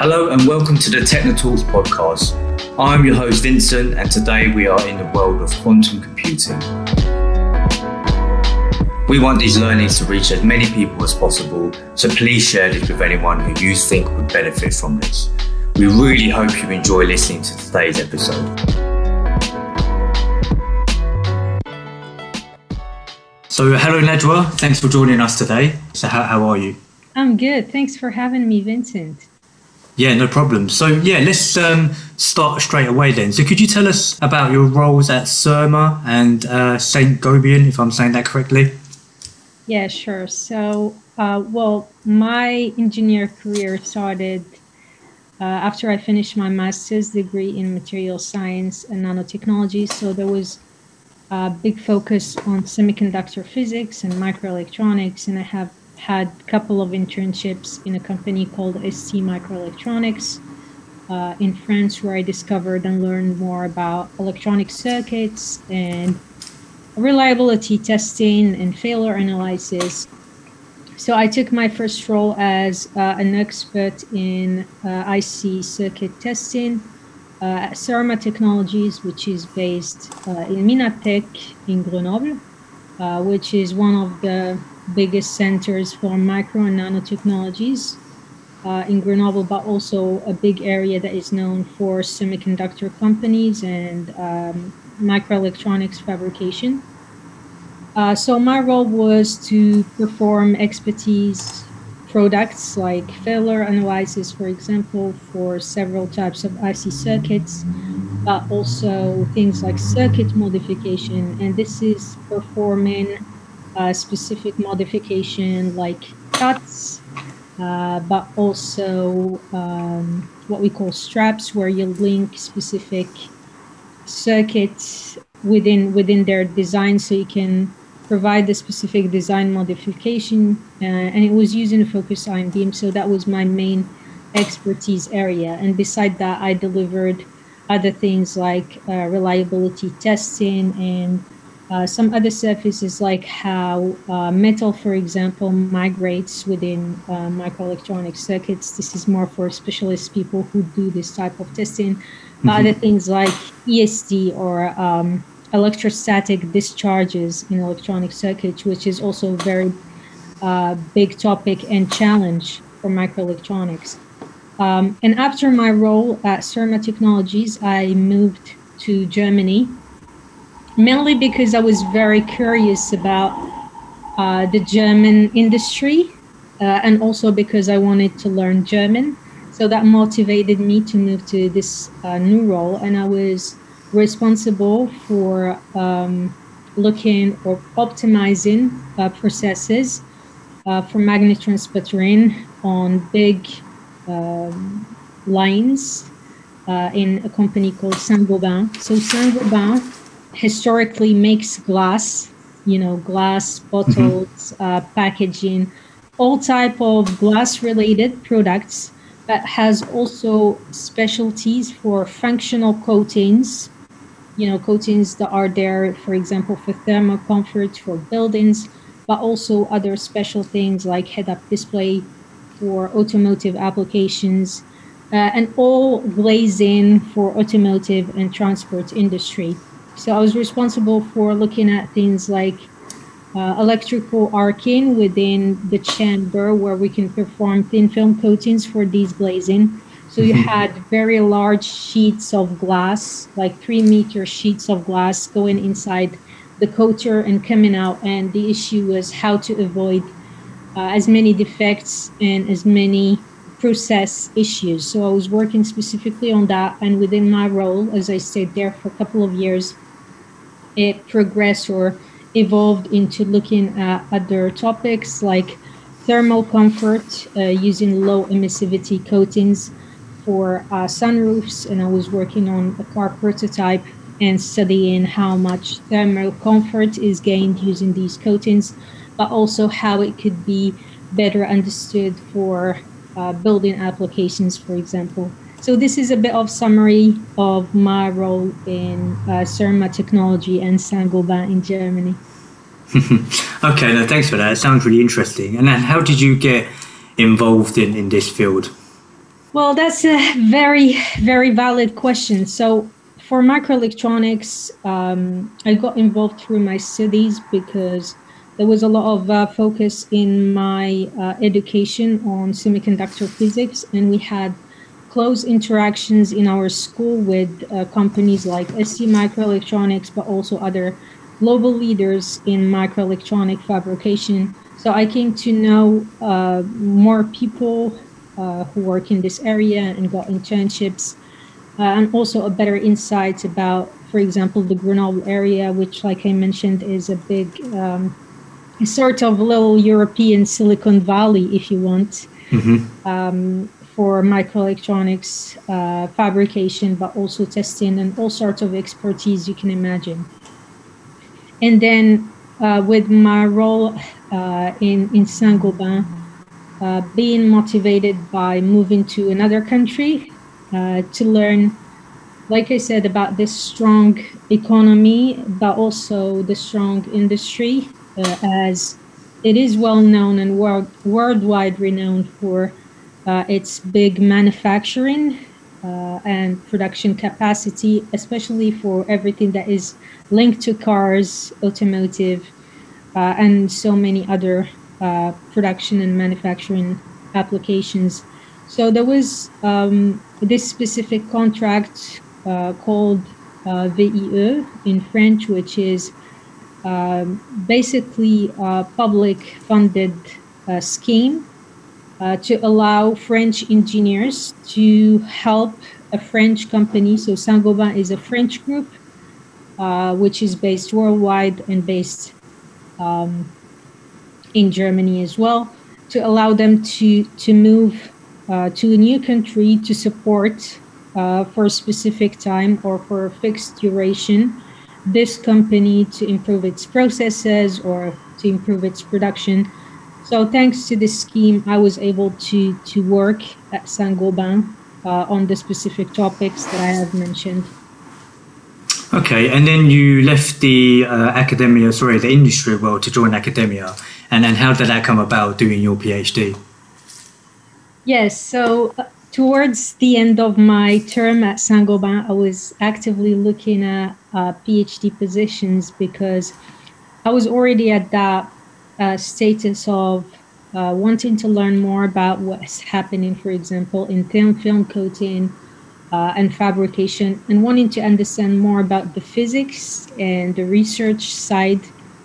Hello and welcome to the Technotalks podcast. I'm your host Vincent, and today we are in the world of quantum computing. We want these learnings to reach as many people as possible, so please share this with anyone who you think would benefit from this. We really hope you enjoy listening to today's episode. So hello Nedwa, thanks for joining us today. So how are you? I'm good. Thanks for having me, Vincent. Yeah, no problem. So let's start straight away then. So could you tell us about your roles at CERMA and St. Gobain, if I'm saying that correctly? Yeah, sure. So, my engineer career started after I finished my master's degree in material science and nanotechnology. So there was a big focus on semiconductor physics and microelectronics, and I have had a couple of internships in a company called ST Microelectronics in France, where I discovered and learned more about electronic circuits and reliability testing and failure analysis. So I took my first role as an expert in IC circuit testing at CERMA Technologies, which is based in Minatec in Grenoble, which is one of the biggest centers for micro and nanotechnologies in Grenoble, but also a big area that is known for semiconductor companies and microelectronics fabrication. So my role was to perform expertise products like failure analysis, for example, for several types of IC circuits, but also things like circuit modification. And this is performing specific modification like cuts, but also what we call straps, where you link specific circuits within their design, so you can provide the specific design modification. And it was using a focused ion beam, so that was my main expertise area. And beside that, I delivered other things like reliability testing and some other surfaces, like how metal, for example, migrates within microelectronic circuits. This is more for specialist people who do this type of testing. Mm-hmm. Other things like ESD or electrostatic discharges in electronic circuits, which is also a very big topic and challenge for microelectronics. And after my role at CERMA Technologies, I moved to Germany, mainly because I was very curious about the German industry, and also because I wanted to learn German. So that motivated me to move to this new role, and I was responsible for looking or optimizing processes for magnetron on big lines in a company called Saint-Gobain. So Saint-Gobain historically makes glass, glass bottles, packaging, all type of glass related products, but has also specialties for functional coatings, coatings that are there, for example, for thermal comfort for buildings, but also other special things like head-up display for automotive applications, and all glazing for automotive and transport industry. So I was responsible for looking at things like electrical arcing within the chamber, where we can perform thin film coatings for these glazing. So you had very large sheets of glass, like 3-meter sheets of glass going inside the coater and coming out. And the issue was how to avoid as many defects and as many process issues. So I was working specifically on that. And within my role, as I stayed there for a couple of years, it progressed or evolved into looking at other topics like thermal comfort using low emissivity coatings for sunroofs. And I was working on a car prototype and studying how much thermal comfort is gained using these coatings, but also how it could be better understood for building applications, for example. So this is a bit of summary of my role in CERMA Technology and Saint-Gobain in Germany. Okay, no, thanks for that. It sounds really interesting. And then how did you get involved in this field? Well, that's a very, very valid question. So, for microelectronics, I got involved through my studies because there was a lot of focus in my education on semiconductor physics, and we had close interactions in our school with companies like ST Microelectronics, but also other global leaders in microelectronic fabrication. So I came to know more people who work in this area and got internships, and also a better insight about, for example, the Grenoble area, which, like I mentioned, is a big sort of little European Silicon Valley, if you want, for microelectronics fabrication, but also testing and all sorts of expertise you can imagine. And then with my role in Saint-Gobain, being motivated by moving to another country to learn, like I said, about this strong economy, but also the strong industry, as it is well known and worldwide renowned for its big manufacturing and production capacity, especially for everything that is linked to cars, automotive, and so many other production and manufacturing applications. So there was this specific contract called VIE in French, which is basically a public funded scheme to allow French engineers to help a French company. So Saint-Gobain is a French group, which is based worldwide and based in Germany as well, to allow them to move to a new country to support for a specific time or for a fixed duration this company to improve its processes or to improve its production. So thanks to this scheme, I was able to work at Saint-Gobain on the specific topics that I have mentioned. Okay, and then you left the the industry world to join academia. And then how did that come about, doing your PhD? Yes, so towards the end of my term at Saint-Gobain, I was actively looking at PhD positions because I was already at that status of wanting to learn more about what's happening, for example, in thin film coating and fabrication, and wanting to understand more about the physics and the research side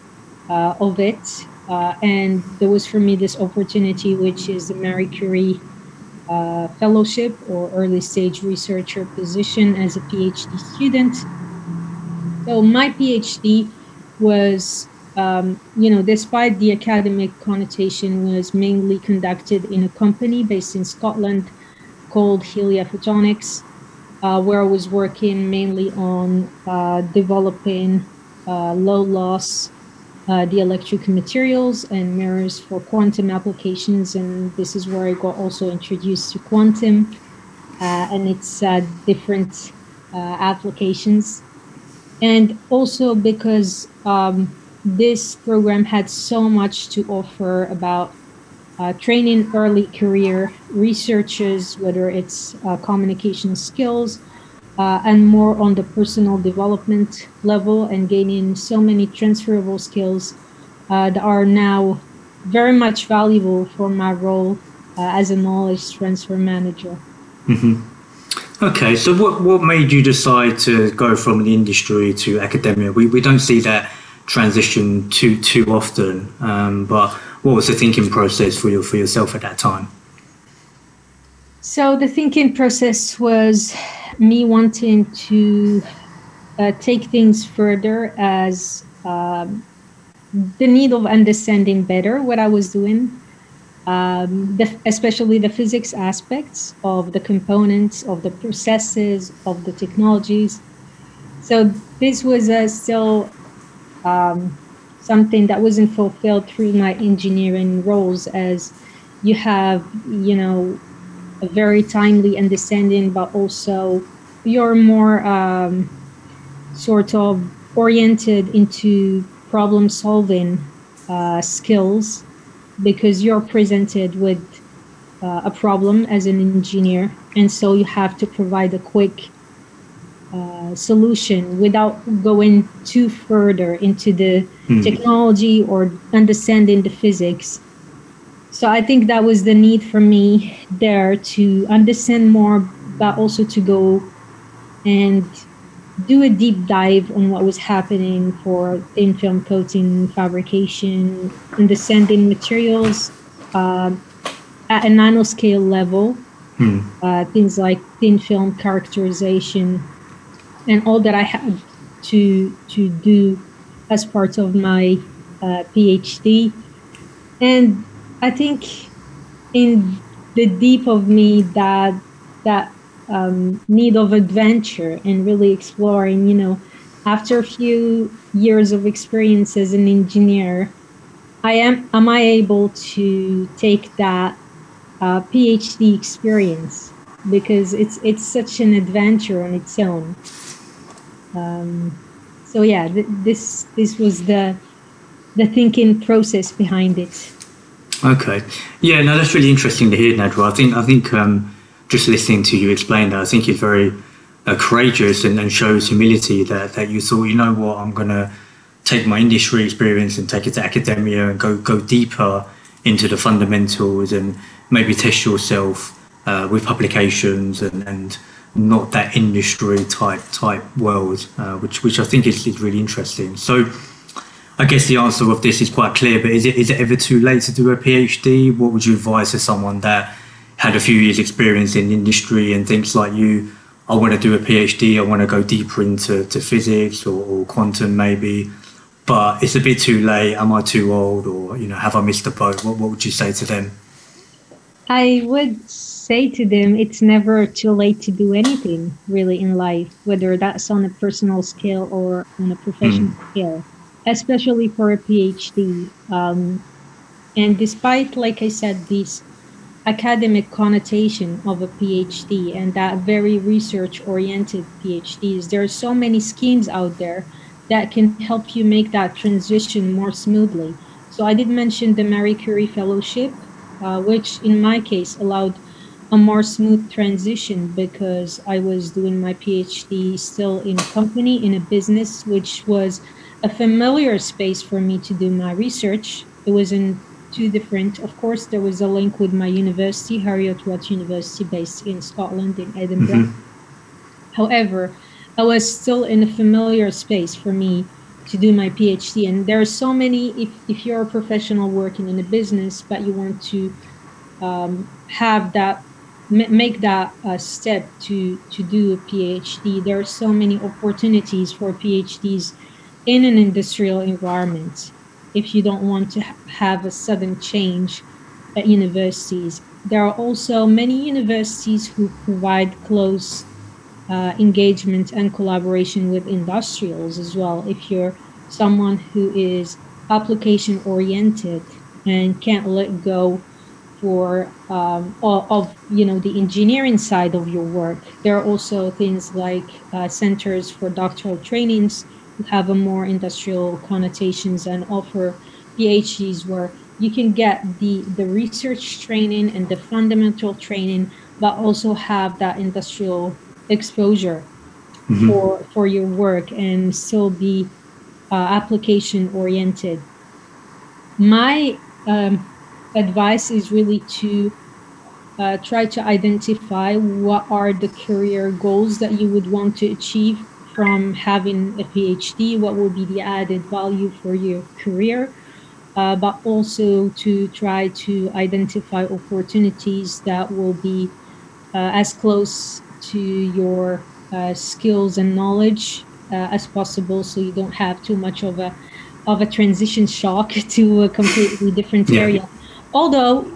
of it. And there was for me this opportunity, which is the Marie Curie fellowship or early stage researcher position as a PhD student. So my PhD was, despite the academic connotation, was mainly conducted in a company based in Scotland called Helia Photonics, where I was working mainly on developing low loss dielectric materials and mirrors for quantum applications. And this is where I got also introduced to quantum and its different applications. And also because this program had so much to offer about training early career researchers, whether it's communication skills and more on the personal development level, and gaining so many transferable skills that are now very much valuable for my role as a knowledge transfer manager. Mm-hmm. Okay, so what made you decide to go from the industry to academia? We don't see that transition too often, but what was the thinking process for yourself at that time? So the thinking process was me wanting to take things further as the need of understanding better what I was doing, especially the physics aspects of the components, of the processes, of the technologies. So this was still something that wasn't fulfilled through my engineering roles, as you have, a very timely understanding, but also you're more sort of oriented into problem solving skills, because you're presented with a problem as an engineer, and so you have to provide a quick solution without going too further into the technology or understanding the physics. So I think that was the need for me there to understand more, but also to go and do a deep dive on what was happening for thin film coating fabrication, understanding materials at a nanoscale level, things like thin film characterization, and all that I had to do as part of my PhD. And I think in the deep of me that need of adventure and really exploring, after a few years of experience as an engineer, am I able to take that PhD experience, because it's such an adventure on its own. So yeah, this was the thinking process behind it. Okay, yeah, no, that's really interesting to hear, Nadra. I think just listening to you explain that, I think it's very courageous and shows humility that you thought, you know what, I'm gonna take my industry experience and take it to academia and go deeper into the fundamentals and maybe test yourself with publications and not that industry type world, which I think is really interesting. So I guess the answer of this is quite clear, but is it ever too late to do a PhD? What would you advise to someone that had a few years experience in industry and thinks like you, I want to do a PhD, I want to go deeper into physics or quantum maybe, but it's a bit too late, am I too old, or have I missed the boat? What would you say to them? I would say to them, it's never too late to do anything really in life, whether that's on a personal scale or on a professional scale, especially for a PhD. And despite, like I said, this academic connotation of a PhD and that very research-oriented PhDs, there are so many schemes out there that can help you make that transition more smoothly. So I did mention the Marie Curie Fellowship, which in my case allowed a more smooth transition because I was doing my PhD still in a company, in a business, which was a familiar space for me to do my research. It was in two different, of course, there was a link with my university, Heriot-Watt University, based in Scotland, in Edinburgh. However, I was still in a familiar space for me to do my PhD. And there are so many, if you're a professional working in a business, but you want to have that, make that step to do a PhD, there are so many opportunities for PhDs in an industrial environment. If you don't want to have a sudden change at universities, there are also many universities who provide close engagement and collaboration with industrials as well. If you're someone who is application oriented and can't let go for of the engineering side of your work, there are also things like centers for doctoral trainings who have a more industrial connotations and offer PhDs where you can get the research training and the fundamental training, but also have that industrial exposure for your work and still be application oriented. My advice is really to try to identify what are the career goals that you would want to achieve from having a PhD, what will be the added value for your career, but also to try to identify opportunities that will be as close to your skills and knowledge as possible, so you don't have too much of a transition shock to a completely different area. Although,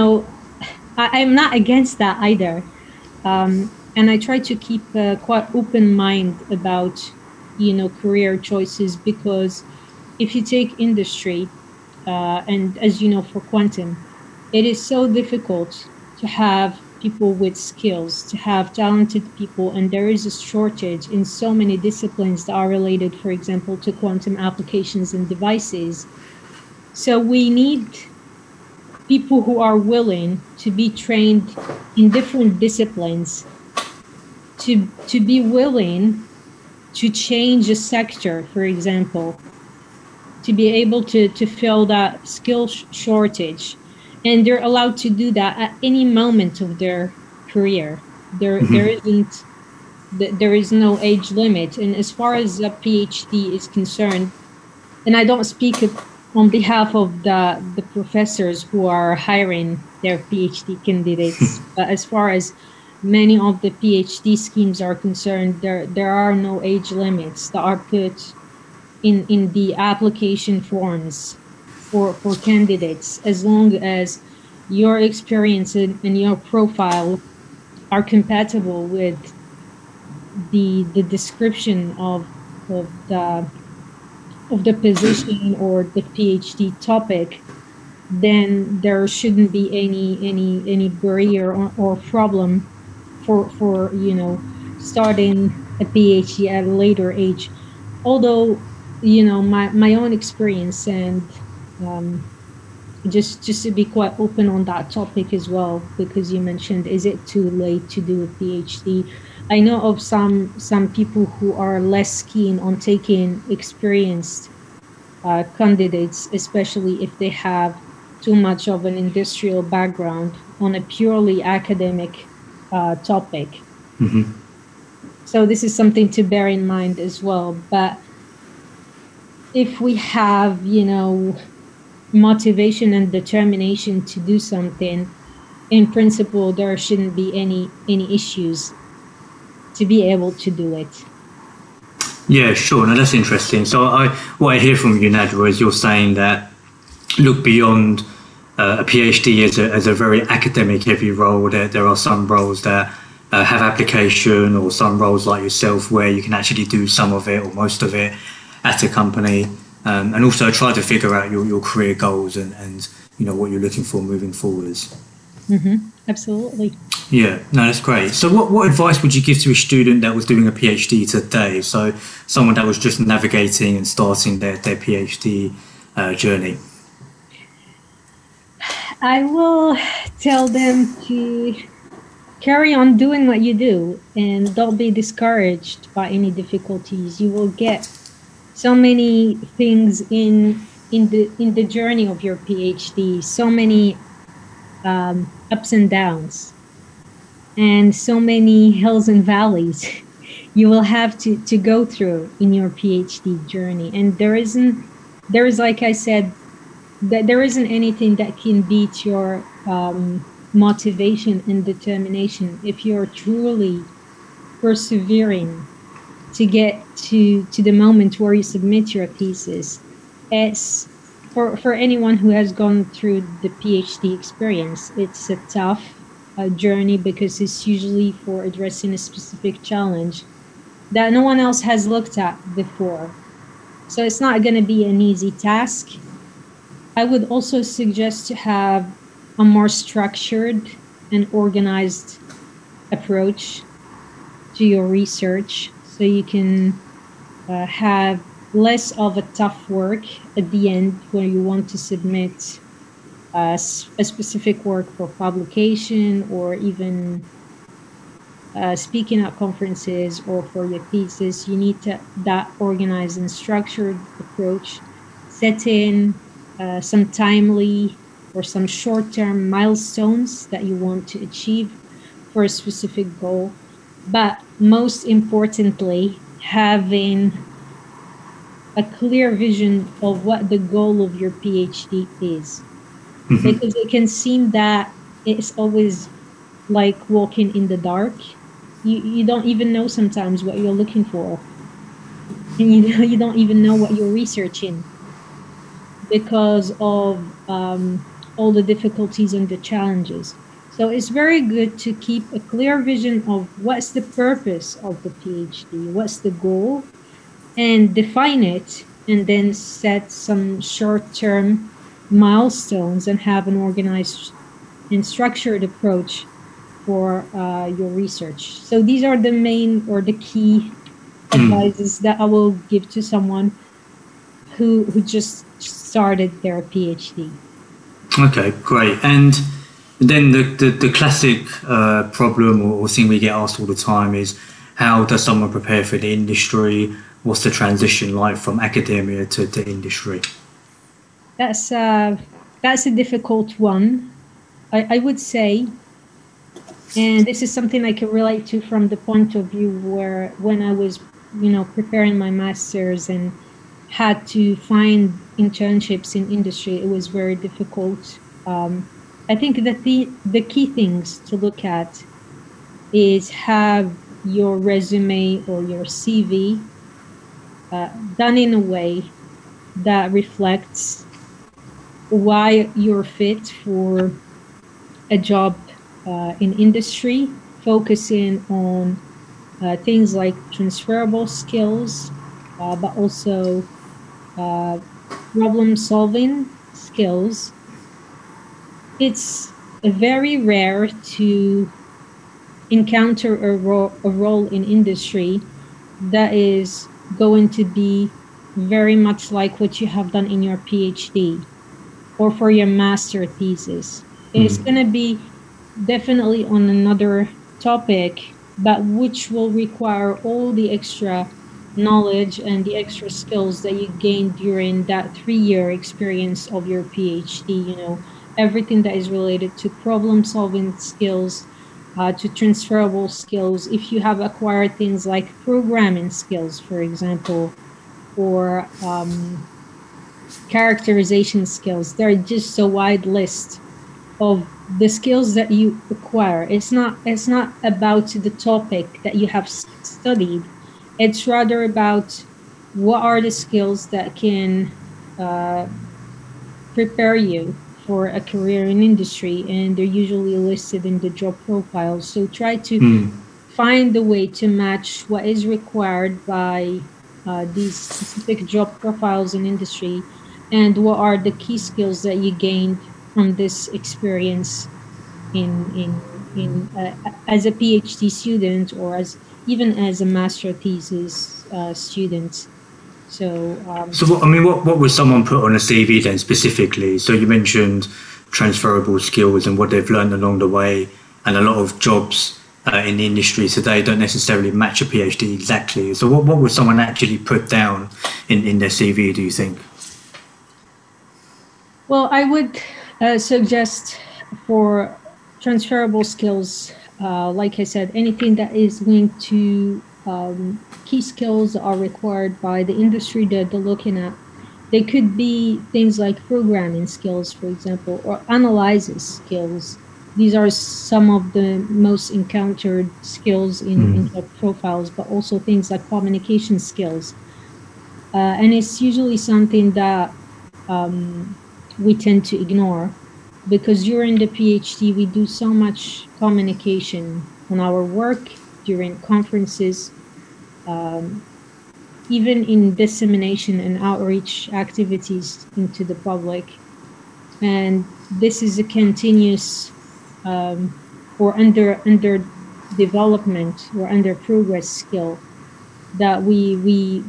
I'm not against that either. And I try to keep a quite open mind about, career choices, because if you take industry, and as you know, for quantum, it is so difficult to have people with skills, to have talented people, and there is a shortage in so many disciplines that are related, for example, to quantum applications and devices. So we need people who are willing to be trained in different disciplines, to be willing to change a sector, for example, to be able to fill that skill shortage. And they're allowed to do that at any moment of their career. There is no age limit. And as far as a PhD is concerned, and I don't speak on behalf of the professors who are hiring their PhD candidates, but as far as many of the PhD schemes are concerned, there are no age limits that are put in the application forms for candidates, as long as your experience and your profile are compatible with the description of the position or the PhD topic. Then there shouldn't be any barrier or problem for starting a PhD at a later age. Although my own experience, and just to be quite open on that topic as well, because you mentioned, is it too late to do a PhD? I know of some people who are less keen on taking experienced candidates, especially if they have too much of an industrial background on a purely academic topic. Mm-hmm. So this is something to bear in mind as well. But if we have, motivation and determination to do something, in principle, there shouldn't be any issues to be able to do it. Yeah, sure. No, that's interesting. So what I hear from you, Nadra, is you're saying that look beyond a PhD as a very academic heavy role. There are some roles that have application, or some roles like yourself where you can actually do some of it or most of it at a company, and also try to figure out your career goals and what you're looking for moving forwards. Mm-hmm. Absolutely. Yeah, no, that's great. So what advice would you give to a student that was doing a PhD today? So someone that was just navigating and starting their PhD journey. I will tell them to carry on doing what you do and don't be discouraged by any difficulties. You will get so many things in the journey of your PhD, so many ups and downs, and so many hills and valleys you will have to go through in your PhD journey. And there is, like I said, that there isn't anything that can beat your motivation and determination if you're truly persevering to get to the moment where you submit your thesis. It's for anyone who has gone through the PhD experience, it's a tough journey, because it's usually for addressing a specific challenge that no one else has looked at before. So it's not going to be an easy task. I would also suggest to have a more structured and organized approach to your research, so you can have less of a tough work at the end when you want to submit a specific work for publication, or even speaking at conferences or for your thesis. You need that organized and structured approach, set in some timely or some short-term milestones that you want to achieve for a specific goal. But most importantly, having a clear vision of what the goal of your PhD is. Mm-hmm. Because it can seem that it's always like walking in the dark. You don't even know sometimes what you're looking for. And you don't even know what you're researching, because of all the difficulties and the challenges. So it's very good to keep a clear vision of what's the purpose of the PhD, what's the goal, and define it, and then set some short-term milestones and have an organized and structured approach for your research. So these are the main or the key advices that I will give to someone who just started their PhD. Okay, great. And then the classic problem or thing we get asked all the time is, how does someone prepare for the industry? What's the transition like from academia to industry? That's a difficult one. I would say, and this is something I can relate to from the point of view where when I was, preparing my master's and had to find internships in industry, it was very difficult. I think that the key things to look at is have your resume or your CV done in a way that reflects why you're fit for a job in industry, focusing on things like transferable skills, but also problem solving skills. It's very rare to encounter a role in industry that is going to be very much like what you have done in your PhD or for your master thesis. It's going to be definitely on another topic, but which will require all the extra knowledge and the extra skills that you gained during that 3-year experience of your PhD. Everything that is related to problem solving skills, to transferable skills. If you have acquired things like programming skills, for example, or characterization skills, there are just a wide list of the skills that you acquire. It's not about the topic that you have studied. It's rather about what are the skills that can prepare you for a career in industry, and they're usually listed in the job profiles. So try to find a way to match what is required by these specific job profiles in industry, and what are the key skills that you gained from this experience in as a PhD student, or even as a master thesis student. So what would someone put on a CV then specifically? So you mentioned transferable skills and what they've learned along the way, and a lot of jobs in the industry today don't necessarily match a PhD exactly. So what would someone actually put down in their CV, do you think? Well, I would suggest for transferable skills, like I said, anything that is linked to key skills are required by the industry that they're looking at. They could be things like programming skills, for example, or analysis skills. These are some of the most encountered skills in job profiles, but also things like communication skills. And it's usually something that we tend to ignore, because during the PhD, we do so much communication on our work, during conferences, even in dissemination and outreach activities into the public. And this is a continuous or under development or under progress skill that we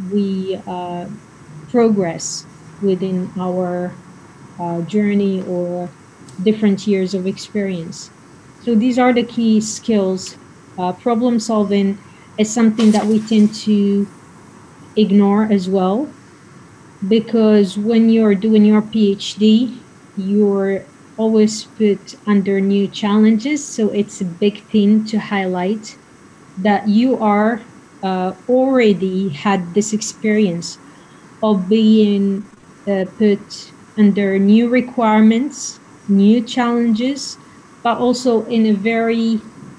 progress within our journey or different years of experience. So these are the key skills. Problem solving is something that we tend to ignore as well, because when you're doing your PhD, you're always put under new challenges. So it's a big thing to highlight that you are already had this experience of being put under new requirements, new challenges, but also in a very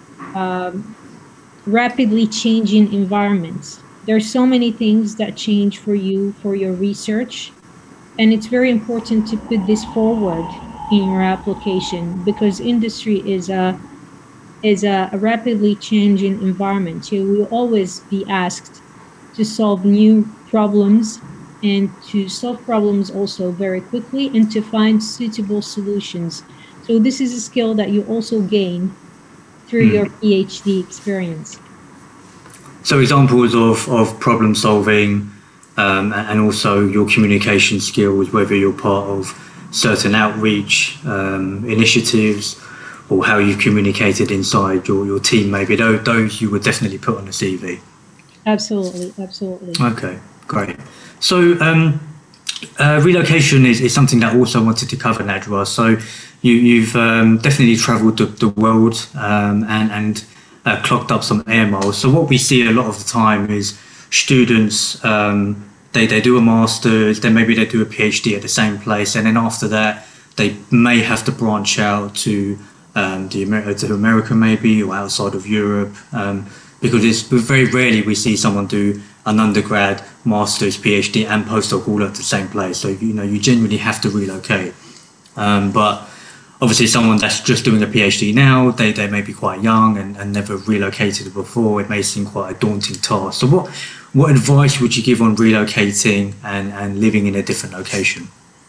rapidly changing environment. There are so many things that change for you, for your research, and it's very important to put this forward in your application, because industry is a rapidly changing environment. You will always be asked to solve new problems, and to solve problems also very quickly, and to find suitable solutions. So this is a skill that you also gain through your PhD experience. So examples of problem solving and also your communication skills, whether you're part of certain outreach initiatives, or how you've communicated inside your team, maybe those you would definitely put on a CV. Absolutely, absolutely. Okay, great. So relocation is something that I also wanted to cover, Najwa. So you've definitely travelled the world and clocked up some air miles. So what we see a lot of the time is students, they do a master's, then maybe they do a PhD at the same place, and then after that they may have to branch out to to America maybe, or outside of Europe, because it's very rarely we see someone do an undergrad, master's, PhD, and postdoc all at the same place. So you genuinely have to relocate. But obviously, someone that's just doing a PhD now, they may be quite young and never relocated before. It may seem quite a daunting task. So what advice would you give on relocating and living in a different location?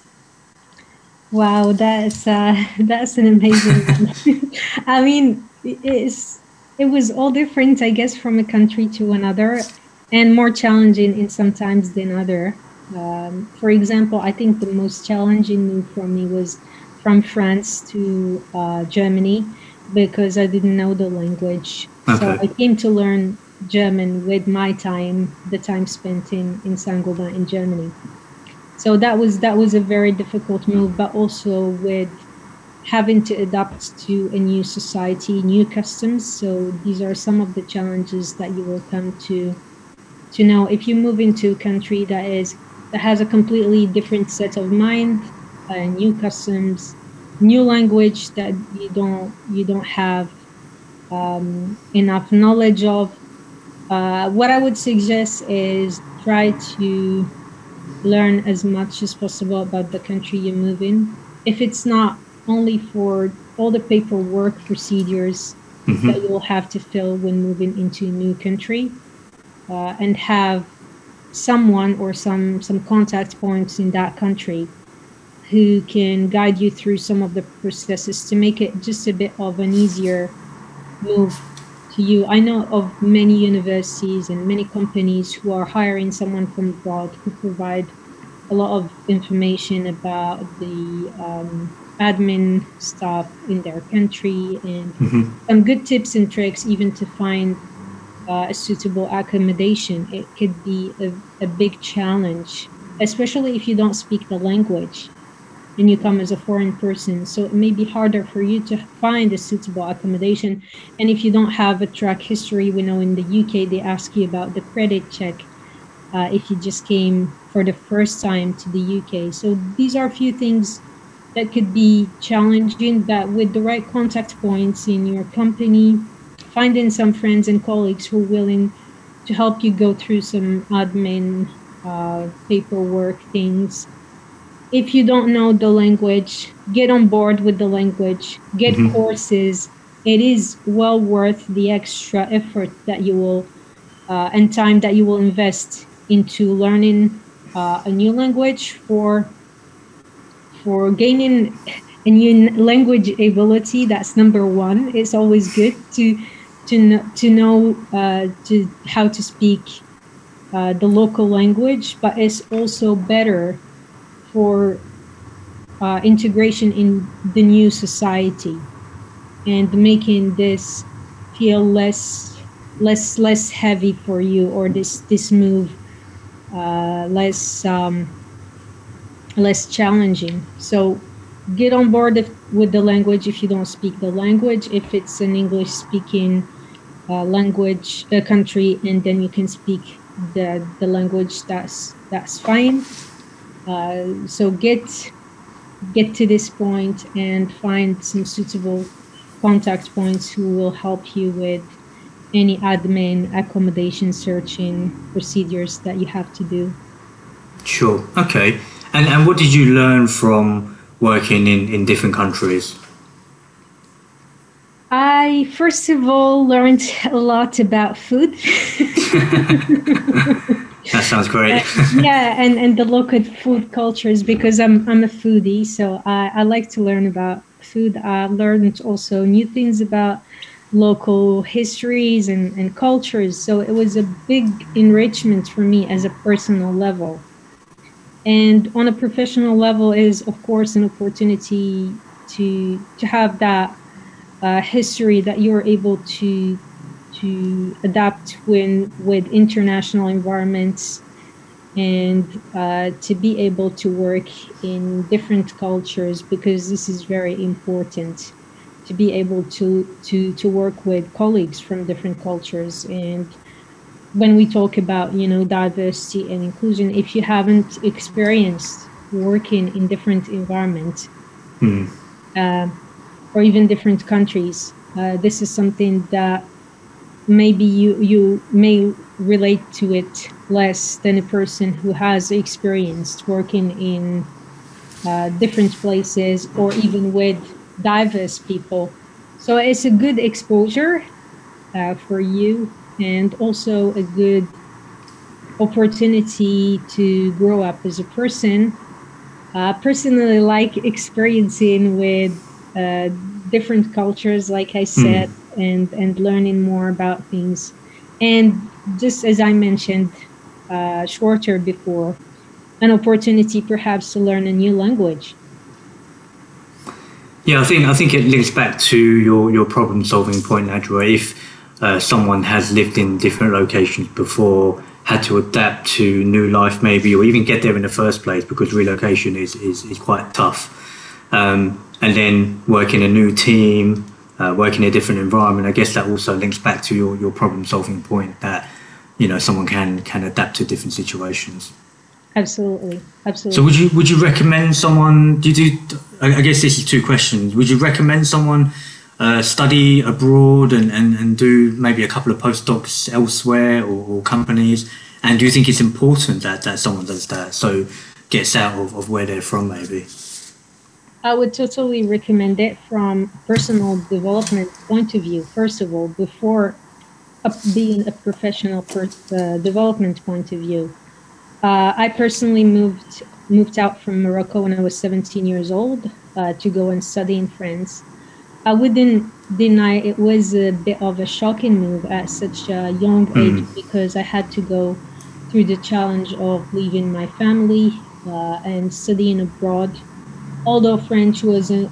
Wow, that's an amazing one. I mean, it was all different, I guess, from a country to another, and more challenging in some times than other. For example, I think the most challenging move for me was from France to Germany, because I didn't know the language. Okay. So I came to learn German with the time spent in Saint-Gobain in Germany. So that was a very difficult move, but also with having to adapt to a new society, new customs. So these are some of the challenges that you will come to know if you move into a country that has a completely different set of mind, new customs, new language that you don't have enough knowledge of. What I would suggest is try to learn as much as possible about the country you move in. If it's not only for all the paperwork procedures that you will have to fill when moving into a new country, and have someone or some contact points in that country who can guide you through some of the processes to make it just a bit of an easier move to you. I know of many universities and many companies who are hiring someone from abroad who provide a lot of information about the admin stuff in their country, and some good tips and tricks even to find a suitable accommodation. It could be a big challenge, especially if you don't speak the language and you come as a foreign person. So it may be harder for you to find a suitable accommodation. And if you don't have a track history, we know in the UK, they ask you about the credit check if you just came for the first time to the UK. So these are a few things that could be challenging, but with the right contact points in your company, finding some friends and colleagues who are willing to help you go through some admin paperwork things. If you don't know the language, get on board with the language, get courses. It is well worth the extra effort that you will and time that you will invest into learning a new language for gaining a new language ability. That's number one. It's always good to know how to speak the local language, but it's also better for integration in the new society and making this feel less heavy for you, or this move less challenging. So get on board with the language if you don't speak the language. If it's an English speaking country, and then you can speak the language, that's fine. So get to this point and find some suitable contact points who will help you with any admin, accommodation searching procedures that you have to do. Sure. Okay. And what did you learn from working in different countries? I first of all learned a lot about food. That sounds great. And the local food cultures, because I'm a foodie, so I like to learn about food. I learned also new things about local histories and cultures. So it was a big enrichment for me as a personal level. And on a professional level is, of course, an opportunity to have that history that you're able to adapt with international environments, and to be able to work in different cultures, because this is very important, to be able to work with colleagues from different cultures. And when we talk about, diversity and inclusion, if you haven't experienced working in different environments, or even different countries, this is something that maybe you may relate to it less than a person who has experienced working in different places, or even with diverse people. So it's a good exposure for you, and also a good opportunity to grow up as a person. Personally, like experiencing with different cultures, like I said, and learning more about things. And just as I mentioned shorter before, an opportunity perhaps to learn a new language. Yeah, I think it links back to your problem solving point, Adra. If someone has lived in different locations before, had to adapt to new life maybe, or even get there in the first place, because relocation is quite tough. And then work in a new team, work in a different environment. I guess that also links back to your problem solving point, that someone can adapt to different situations. Absolutely. So would you recommend someone? I guess this is two questions. Would you recommend someone study abroad and do maybe a couple of postdocs elsewhere, or companies? And do you think it's important that someone does that, so gets out of where they're from maybe? I would totally recommend it from personal development point of view, first of all, before being a professional development point of view. I personally moved out from Morocco when I was 17 years old to go and study in France. I wouldn't deny it was a bit of a shocking move at such a young age, because I had to go through the challenge of leaving my family and studying abroad. Although French wasn't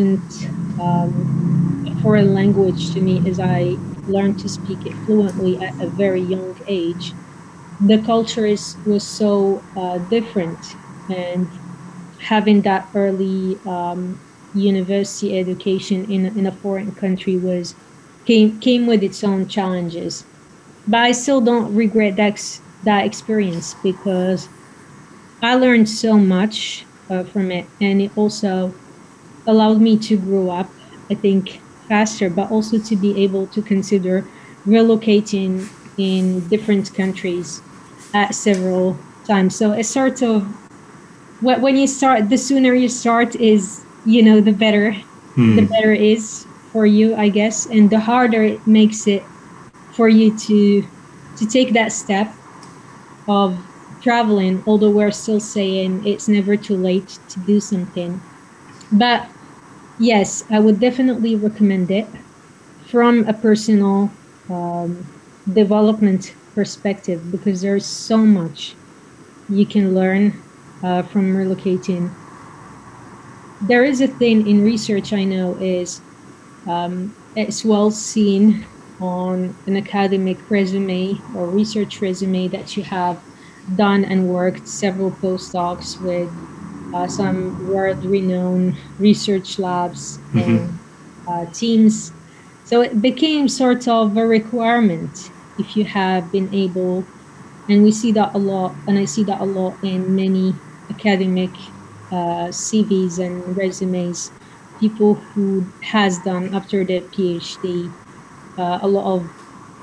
a foreign language to me, as I learned to speak it fluently at a very young age, the culture was so different, and having that early university education in a foreign country came with its own challenges. But I still don't regret that experience, because I learned so much from it, and it also allowed me to grow up, I think, faster, but also to be able to consider relocating in different countries at several times. So it's sort of, when you start, the sooner you start is, the better it is for you, I guess, and the harder it makes it for you to take that step of traveling, although we're still saying it's never too late to do something. But yes, I would definitely recommend it from a personal development perspective, because there's so much you can learn from relocating. There is a thing in research I know is it's well seen on an academic resume or research resume that you have done and worked several postdocs with some world-renowned research labs and teams. So it became sort of a requirement if you have been able, and we see that a lot, and I see that a lot in many academic CVs and resumes, people who has done after their PhD a lot of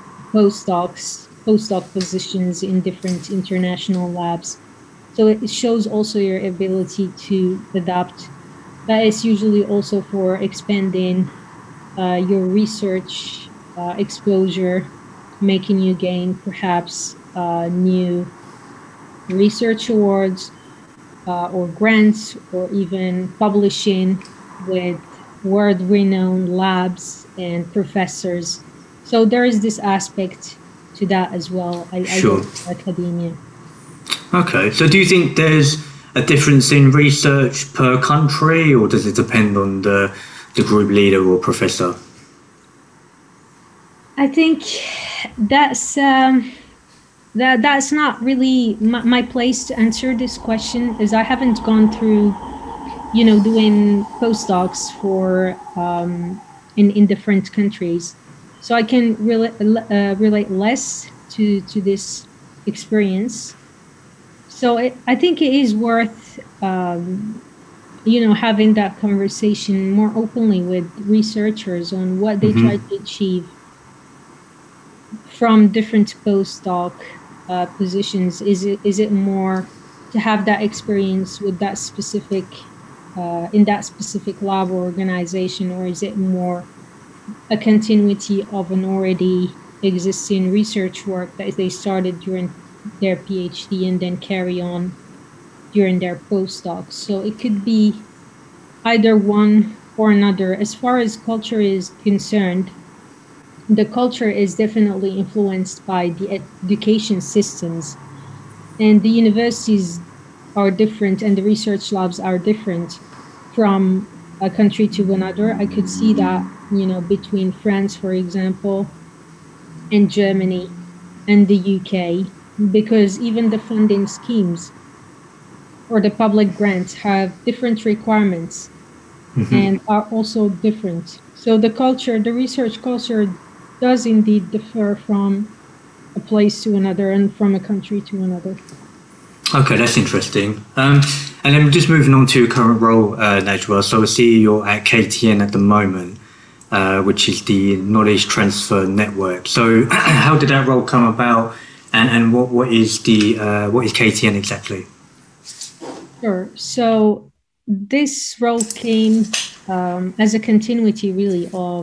postdoc positions in different international labs. So it shows also your ability to adapt. That is usually also for expanding your research exposure, making you gain perhaps new research awards or grants, or even publishing with world-renowned labs and professors. So there is this aspect to that as well. I Sure. guess, academia. Okay, so do you think there's a difference in research per country, or does it depend on the group leader or professor? I think that's that's not really my place to answer this question, as I haven't gone through, doing postdocs for in different countries, so I can relate less to this experience. So I think it is worth having that conversation more openly with researchers on what they try to achieve from different postdoc positions. Is it more to have that experience with that specific in that specific lab or organization, or is it more a continuity of an already existing research work that they started during their PhD and then carry on during their postdocs? So it could be either one or another. As far as culture is concerned, the culture is definitely influenced by the education systems, and the universities are different and the research labs are different from a country to another. I could see that, between France, for example, and Germany and the UK, because even the funding schemes or the public grants have different requirements and are also different. So the research culture does indeed differ from a place to another and from a country to another. Okay, that's interesting. And then just moving on to your current role, Najwa. So I see you're at KTN at the moment, which is the Knowledge Transfer Network. So how did that role come about, and what is KTN exactly? Sure. So this role came as a continuity, really, of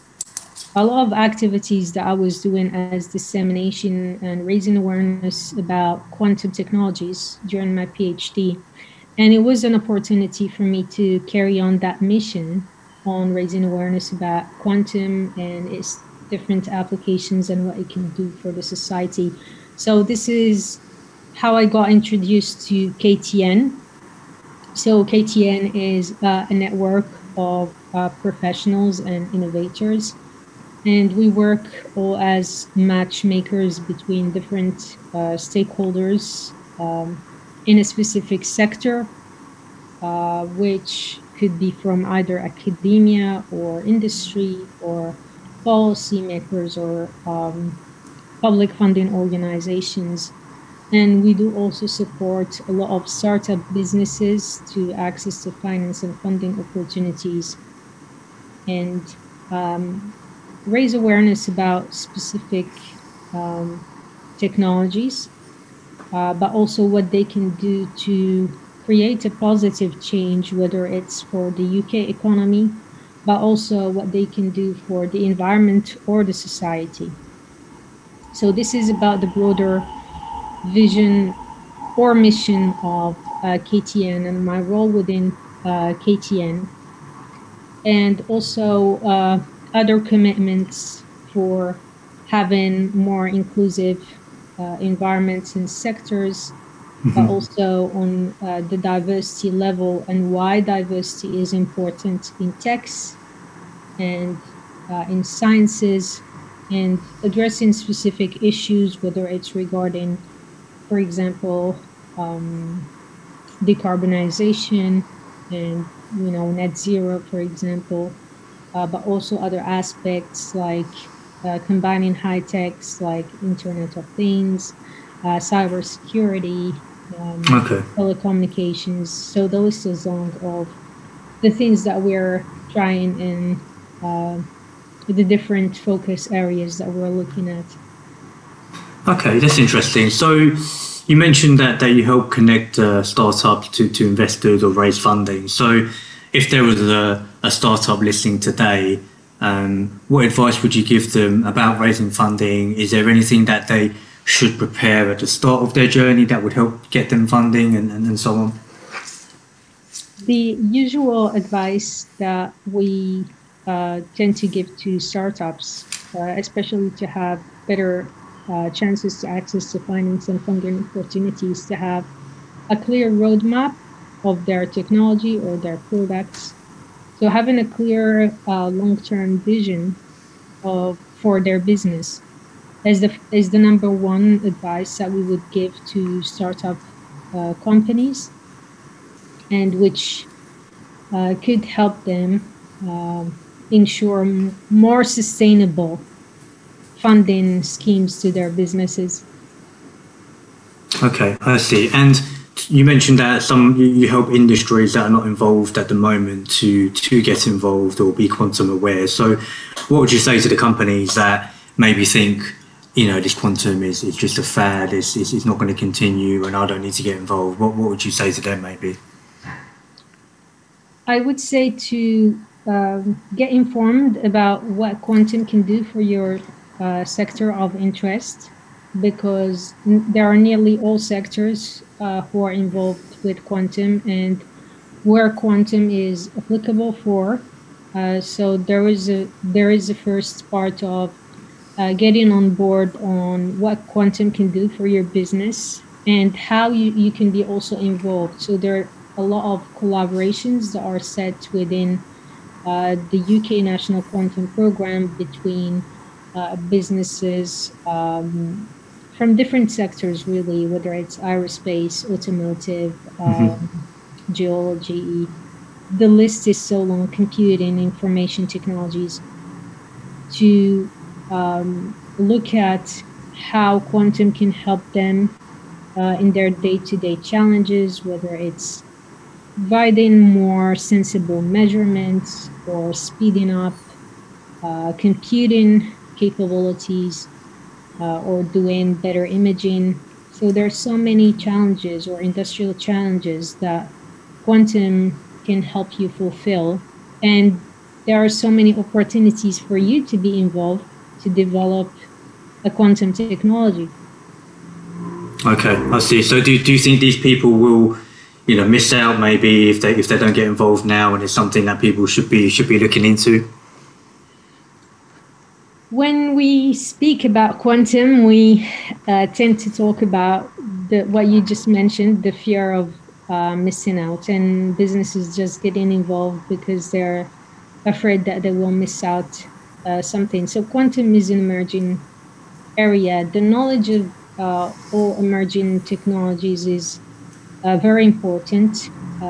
a lot of activities that I was doing as dissemination and raising awareness about quantum technologies during my PhD. And it was an opportunity for me to carry on that mission on raising awareness about quantum and its different applications and what it can do for the society. So this is how I got introduced to KTN. So KTN is a network of professionals and innovators, and we work all as matchmakers between different stakeholders in a specific sector, which could be from either academia or industry or policymakers or public funding organizations. And we do also support a lot of startup businesses to access to finance and funding opportunities, and raise awareness about specific technologies, but also what they can do to create a positive change, whether it's for the UK economy, but also what they can do for the environment or the society. So this is about the broader vision or mission of KTN and my role within KTN, and also other commitments for having more inclusive environments and sectors, but also on the diversity level and why diversity is important in techs and in sciences, and addressing specific issues, whether it's regarding, for example, decarbonization and net zero, for example, but also other aspects like combining high techs like Internet of Things, cybersecurity, telecommunications. So the list is long of the things that we're trying in the different focus areas that we're looking at. Okay, that's interesting. So you mentioned that you help connect startups to investors or raise funding. So if there was a startup listening today, what advice would you give them about raising funding? Is there anything that they should prepare at the start of their journey that would help get them funding and so on? The usual advice that we tend to give to startups, especially to have better chances to access to finance and funding opportunities, to have a clear roadmap of their technology or their products. So having a clear long-term vision for their business is the number one advice that we would give to startup companies, and which could help them ensure more sustainable funding schemes to their businesses. Okay, I see. And you mentioned that you help industries that are not involved at the moment to get involved or be quantum aware. So what would you say to the companies that maybe think, this quantum is just a fad, it's not going to continue and I don't need to get involved? What would you say to them maybe? I would say to get informed about what quantum can do for your sector of interest, because there are nearly all sectors who are involved with quantum and where quantum is applicable for. So there is a first part of getting on board on what quantum can do for your business and how you can be also involved. So there are a lot of collaborations that are set within the UK National Quantum Programme between businesses from different sectors, really, whether it's aerospace, automotive, geology. The list is so long, computing, information technologies, to look at how quantum can help them in their day-to-day challenges, whether it's providing more sensible measurements or speeding up computing capabilities or doing better imaging. So there are so many challenges or industrial challenges that quantum can help you fulfill. And there are so many opportunities for you to be involved to develop a quantum technology. Okay, I see. So do you think these people will, miss out maybe if they don't get involved now, and it's something that people should be looking into? When we speak about quantum, we tend to talk about what you just mentioned, the fear of missing out, and businesses just getting involved because they're afraid that they will miss out something. So quantum is an emerging area. The knowledge of all emerging technologies is very important,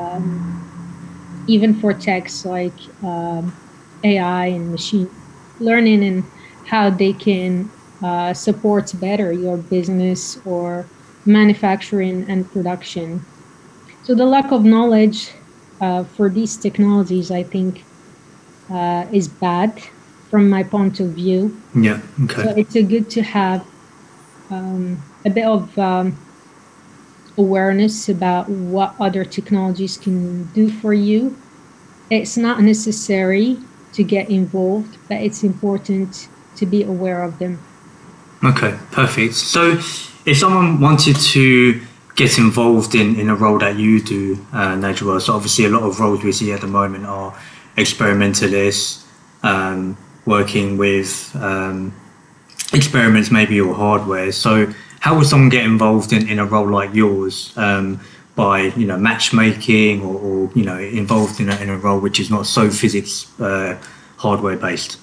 even for techs like AI and machine learning, and how they can support better your business or manufacturing and production. So the lack of knowledge for these technologies, I think, is bad from my point of view. Yeah, okay. So it's good to have a bit of awareness about what other technologies can do for you. It's not necessary to get involved, but it's important to be aware of them. Okay, perfect. So if someone wanted to get involved in a role that you do, Najwa, so obviously a lot of roles we see at the moment are experimentalists, working with experiments maybe or hardware. So how would someone get involved in a role like yours, by matchmaking or involved in a role which is not so physics hardware based?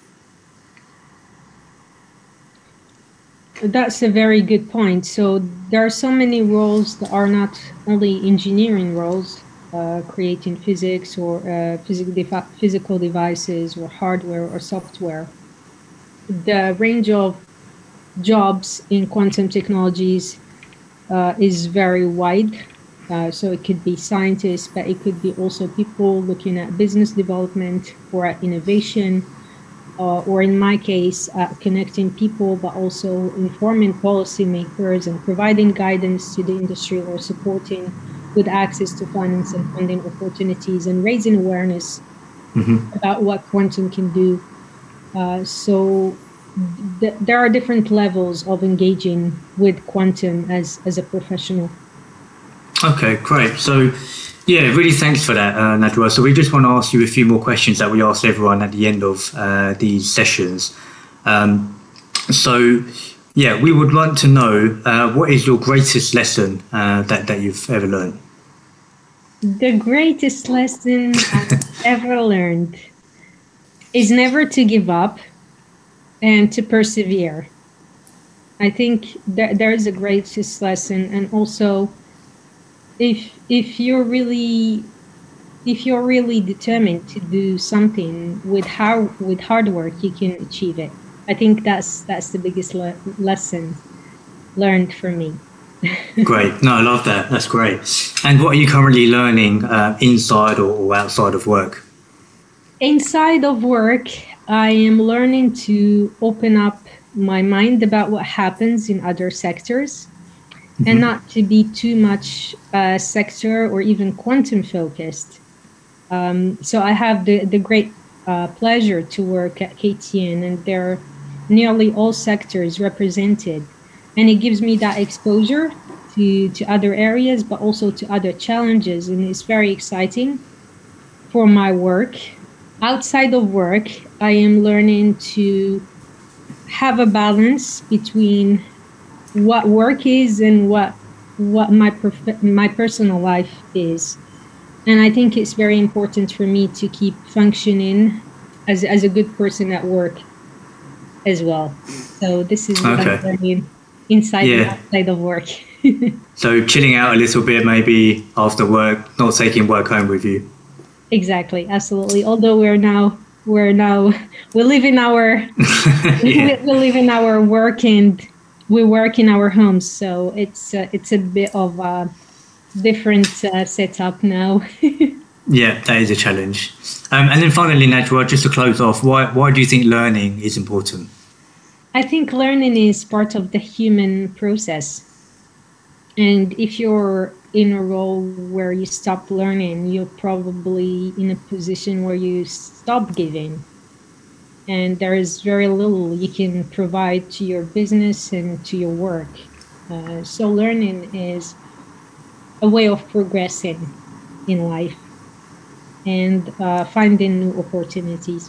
That's a very good point. So there are so many roles that are not only engineering roles, creating physics or physical devices or hardware or software. The range of jobs in quantum technologies is very wide. So it could be scientists, but it could be also people looking at business development or at innovation, or in my case, connecting people, but also informing policymakers and providing guidance to the industry or supporting with access to finance and funding opportunities and raising awareness about what quantum can do. So there are different levels of engaging with quantum as a professional. Okay, great. So, yeah, really thanks for that, Najwa. So we just want to ask you a few more questions that we ask everyone at the end of these sessions. So Yeah, we would like to know what is your greatest lesson that you've ever learned? The greatest lesson I've ever learned is never to give up and to persevere. I think there is a greatest lesson, and also if you're really determined to do something with hard work, you can achieve it. I think that's the biggest lesson learned for me. Great. No, I love that. That's great. And what are you currently learning inside or outside of work? Inside of work, I am learning to open up my mind about what happens in other sectors, and not to be too much sector or even quantum focused. So I have the great pleasure to work at KTN, and there are nearly all sectors represented. And it gives me that exposure to other areas, but also to other challenges. And it's very exciting for my work. Outside of work, I am learning to have a balance between what work is and what my personal life is. And I think it's very important for me to keep functioning as a good person at work as well. So this is what I'm learning inside and outside of work. So chilling out a little bit, maybe after work, not taking work home with you. Exactly, absolutely. Although we live in our we live in our work, and we work in our homes, so it's a bit of a different setup now. Yeah, that is a challenge. And then finally, Najwa, just to close off, why do you think learning is important? I think learning is part of the human process. And if you're in a role where you stop learning, you're probably in a position where you stop giving. And there is very little you can provide to your business and to your work. So learning is a way of progressing in life and finding new opportunities.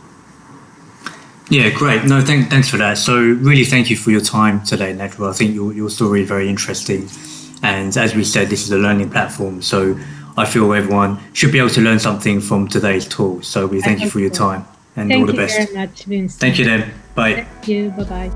Yeah, great. No, thanks for that. So really thank you for your time today, Najwa. I think your story is very interesting. And as we said, this is a learning platform. So I feel everyone should be able to learn something from today's talk. So we thank you for your time and all the best. Thank you very much, Vincent. Thank you then. Bye. Thank you. Bye-bye.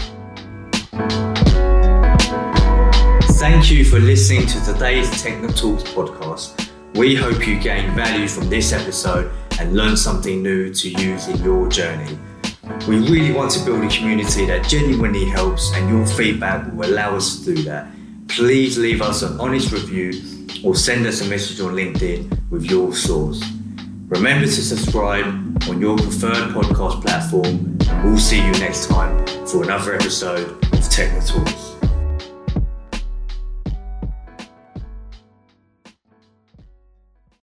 Thank you for listening to today's TechnoTalks podcast. We hope you gained value from this episode and learned something new to use in your journey. We really want to build a community that genuinely helps, and your feedback will allow us to do that. Please leave us an honest review or send us a message on LinkedIn with your thoughts. Remember to subscribe on your preferred podcast platform, and we'll see you next time for another episode of TechnoTalks.